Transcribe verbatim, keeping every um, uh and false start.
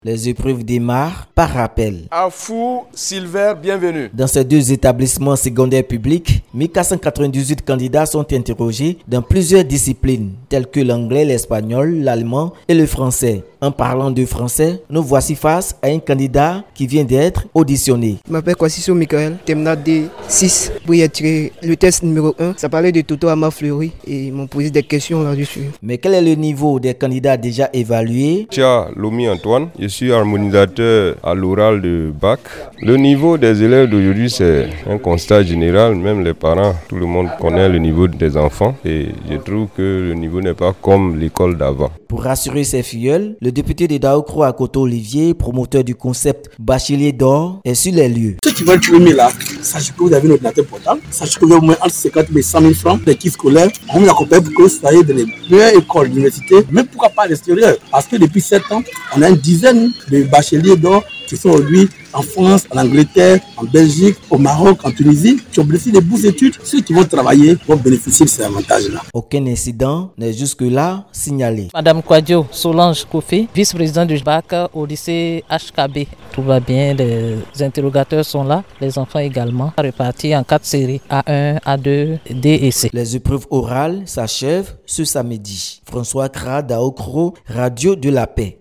Les épreuves démarrent par rappel. Afou Silver, bienvenue. Dans ces deux établissements secondaires publics, mille quatre cent quatre-vingt-dix-huit candidats sont interrogés dans plusieurs disciplines, telles que l'anglais, l'espagnol, l'allemand et le français. En parlant de français, nous voici face à un candidat qui vient d'être auditionné. Je m'appelle Kwassiso Michael, terminal D six. Pour y tirer le test numéro un, ça parlait de Toto Ama Fleury et ils m'ont posé des questions là-dessus. Mais quel est le niveau des candidats déjà évalués? Tia Lomi Antoine, je suis harmonisateur à l'oral de bac. Le niveau des élèves d'aujourd'hui, c'est un constat général. Même les parents, tout le monde connaît le niveau des enfants et je trouve que le niveau n'est pas comme l'école d'avant. Pour rassurer ses filleuls, le député de Daokro Akoto Olivier, promoteur du concept Bachelier d'or, est sur les lieux. Ceux qui veulent tuer là, sachez que vous avez un ordinateur portable, sachez que vous avez au moins entre cinquante et cent mille francs, les kits scolaires, on vous accompagne pour que vous soyez dans les meilleures écoles d'université, mais pourquoi pas à l'extérieur? Parce que depuis sept ans, on a une dizaine de bacheliers d'or qui sont aujourd'hui en France, en Angleterre, en Belgique, au Maroc, en Tunisie, qui ont bénéficié des bourses d'études. Ceux qui vont travailler vont bénéficier de ces avantages-là. Aucun incident n'est jusque-là signalé. Madame Kwadjo Solange Kofi, vice-présidente du B A C au lycée H K B. Tout va bien, les interrogateurs sont là, les enfants également, répartis en quatre séries, A un, A deux, D et C. Les épreuves orales s'achèvent ce samedi. François Kra, Daokro, Radio de la Paix.